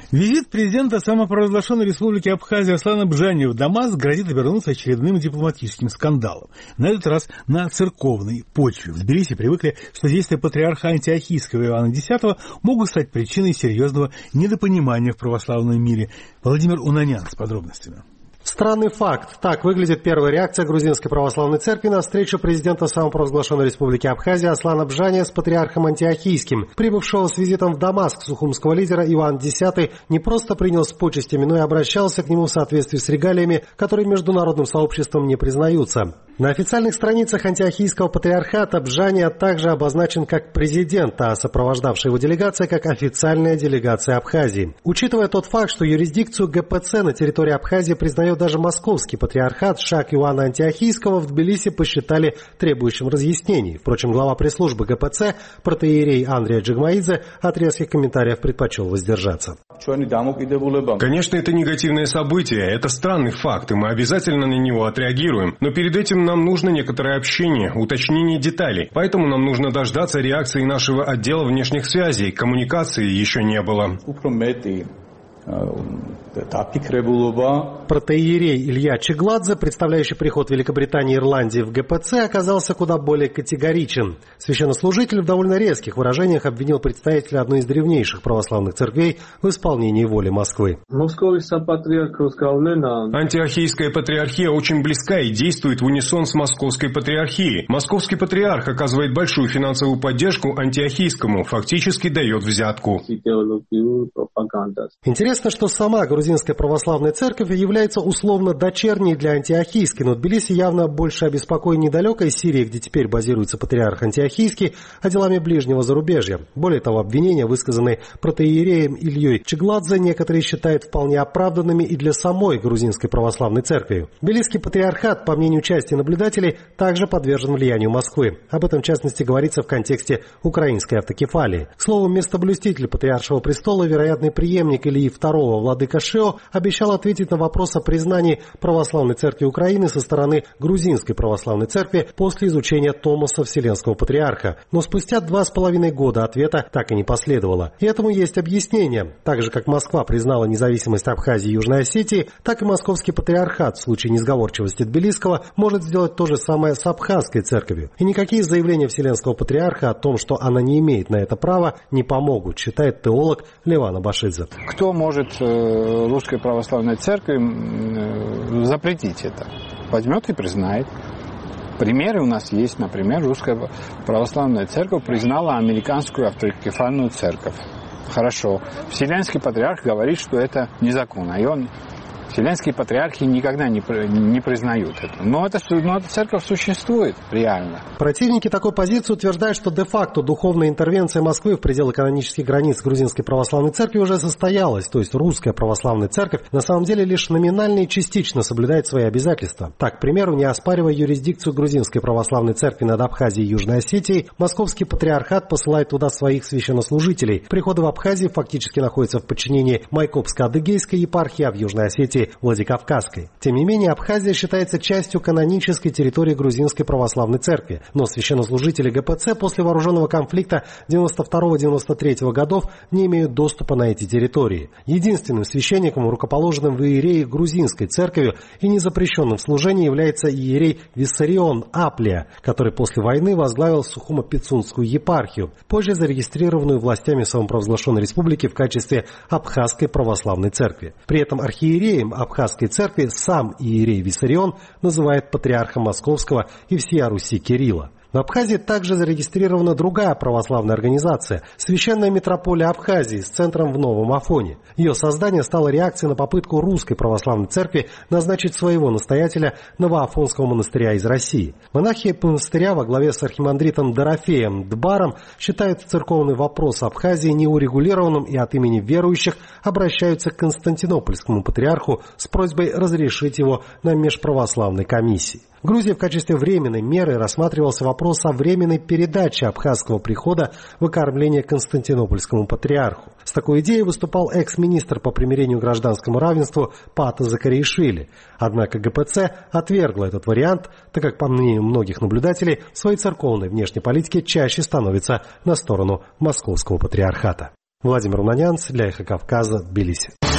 Визит президента самопровозглашенной республики Абхазия Аслана Бжани в Дамаск грозит обернуться очередным дипломатическим скандалом. На этот раз на церковной почве. В Тбилиси привыкли, что действия патриарха Антиохийского Иоанна X могут стать причиной серьезного недопонимания в православном мире. Владимир Унанян с подробностями. Странный факт. Так выглядит первая реакция Грузинской православной церкви на встречу президента самопровозглашенной республики Абхазия Аслана Бжани с патриархом Антиохийским. Прибывшего с визитом в Дамаск сухумского лидера Иоанн X не просто принял с почестями, но и обращался к нему в соответствии с регалиями, которые международным сообществом не признаются. На официальных страницах антиохийского патриархата Бжани также обозначен как президент, а сопровождавшая его делегация как официальная делегация Абхазии. Учитывая тот факт, что юрисдикцию ГПЦ на территории Абхазии признает даже московский патриархат, шаг Иоанна Антиохийского в Тбилиси посчитали требующим разъяснений. Впрочем, глава пресс-службы ГПЦ, протоиерей Андрей Джигмаидзе, от резких комментариев предпочел воздержаться. Конечно, это негативное событие, это странный факт, и мы обязательно на него отреагируем. Но перед этим нам нужно некоторое общение, уточнение деталей. Поэтому нам нужно дождаться реакции нашего отдела внешних связей. Коммуникации еще не было. Протоиерей Илья Чегладзе, представляющий приход Великобритании и Ирландии в ГПЦ, оказался куда более категоричен. Священнослужитель в довольно резких выражениях обвинил представителя одной из древнейших православных церквей в исполнении воли Москвы. Антиохийская патриархия очень близка и действует в унисон с Московской патриархией. Московский патриарх оказывает большую финансовую поддержку антиохийскому, фактически дает взятку. Интересно, что сама Грузинская православная церковь является условно дочерней для антиохийской, но Тбилиси явно больше обеспокоен не далекой Сирией, где теперь базируется патриарх Антиохийский, а делами ближнего зарубежья. Более того, обвинения, высказанные протоиереем Ильей Чегладзе, некоторые считают вполне оправданными и для самой Грузинской православной церкви. Тбилисский патриархат, по мнению части наблюдателей, также подвержен влиянию Москвы. Об этом, в частности, говорится в контексте украинской автокефалии. К слову, местоблюститель патриаршего престола, вероятный преемник Ильи II, владыка Шио, обещал ответить на вопрос о признании Православной Церкви Украины со стороны Грузинской Православной Церкви после изучения Томоса Вселенского Патриарха. Но спустя 2,5 года ответа так и не последовало. И этому есть объяснение. Так же, как Москва признала независимость Абхазии и Южной Осетии, так и Московский Патриархат в случае несговорчивости Тбилисского может сделать то же самое с Абхазской Церковью. И никакие заявления Вселенского Патриарха о том, что она не имеет на это права, не помогут, считает теолог Леван Абашидзе. Кто может Русской Православной Церкви запретить это? Возьмет и признает. Примеры у нас есть. Например, Русская Православная Церковь признала американскую автокефальную церковь. Хорошо. Вселенский Патриарх говорит, что это незаконно. И Вселенские патриархи никогда не признают это. Но эта церковь существует реально. Противники такой позиции утверждают, что де-факто духовная интервенция Москвы в пределы канонических границ Грузинской Православной Церкви уже состоялась. То есть Русская Православная Церковь на самом деле лишь номинально и частично соблюдает свои обязательства. Так, к примеру, не оспаривая юрисдикцию Грузинской Православной Церкви над Абхазией и Южной Осетией, Московский Патриархат посылает туда своих священнослужителей. Приходы в Абхазии фактически находятся в подчинении Майкопско-Адыгейской епархии, а в Южной Осетии Владикавказской. Тем не менее, Абхазия считается частью канонической территории Грузинской Православной Церкви. Но священнослужители ГПЦ после вооруженного конфликта 92-93 годов не имеют доступа на эти территории. Единственным священником, рукоположенным в иерее Грузинской Церковью и незапрещенным в служении, является иерей Виссарион Аплия, который после войны возглавил Сухумо-Пицунскую епархию, позже зарегистрированную властями самопровозглашенной республики в качестве Абхазской Православной Церкви. При этом архиереем Абхазской Церкви сам иерей Виссарион называет патриарха Московского и всея Руси Кирилла. В Абхазии также зарегистрирована другая православная организация – Священная Митрополия Абхазии с центром в Новом Афоне. Ее создание стало реакцией на попытку Русской Православной Церкви назначить своего настоятеля Новоафонского монастыря из России. Монахи монастыря во главе с архимандритом Дорофеем Дбаром считают церковный вопрос Абхазии неурегулированным и от имени верующих обращаются к Константинопольскому патриарху с просьбой разрешить его на межправославной комиссии. В Грузии в качестве временной меры рассматривался вопрос о временной передаче абхазского прихода в окормление Константинопольскому патриарху. С такой идеей выступал экс-министр по примирению и гражданскому равенству Пата Закаришвили. Однако ГПЦ отвергла этот вариант, так как, по мнению многих наблюдателей, в своей церковной внешней политике чаще становится на сторону Московского патриархата. Владимир Унанянц для «Эхо Кавказа», Тбилиси.